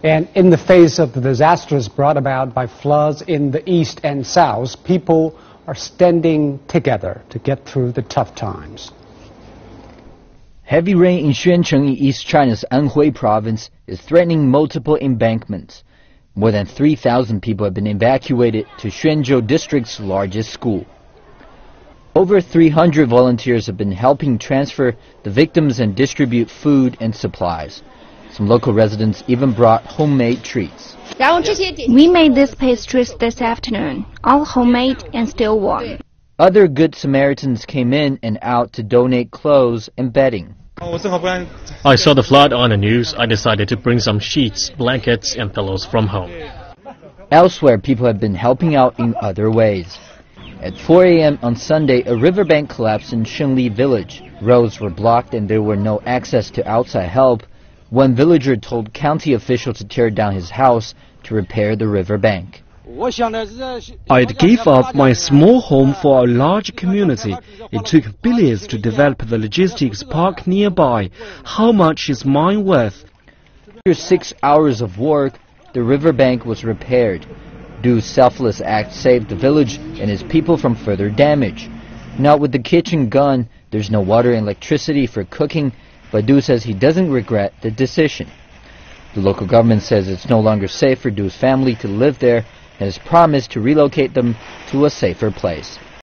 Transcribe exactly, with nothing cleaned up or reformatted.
And in the face of the disasters brought about by floods in the east and south, people are standing together to get through the tough times. Heavy rain in Xuancheng in East China's Anhui province is threatening multiple embankments. More than three thousand people have been evacuated to Xuanzhou district's largest school. Over three hundred volunteers have been helping transfer the victims and distribute food and supplies. Some local residents even brought homemade treats. We made these pastries this afternoon, all homemade and still warm. Other Good Samaritans came in and out to donate clothes and bedding. I saw the flood on the news. I decided to bring some sheets, blankets and pillows from home. Elsewhere, people have been helping out in other ways. At four A M on Sunday, a riverbank collapsed in Shengli village. Roads were blocked and there were no access to outside help. One villager told county officials to tear down his house to repair the riverbank. I'd give up my small home for a large community. It took billions to develop the logistics park nearby. How much is mine worth? After six hours of work, the riverbank was repaired. Du's selfless act saved the village and its people from further damage. Now with the kitchen gone, there's no water and electricity for cooking, but Du says he doesn't regret the decision. The local government says it's no longer safe for Du's family to live there and has promised to relocate them to a safer place.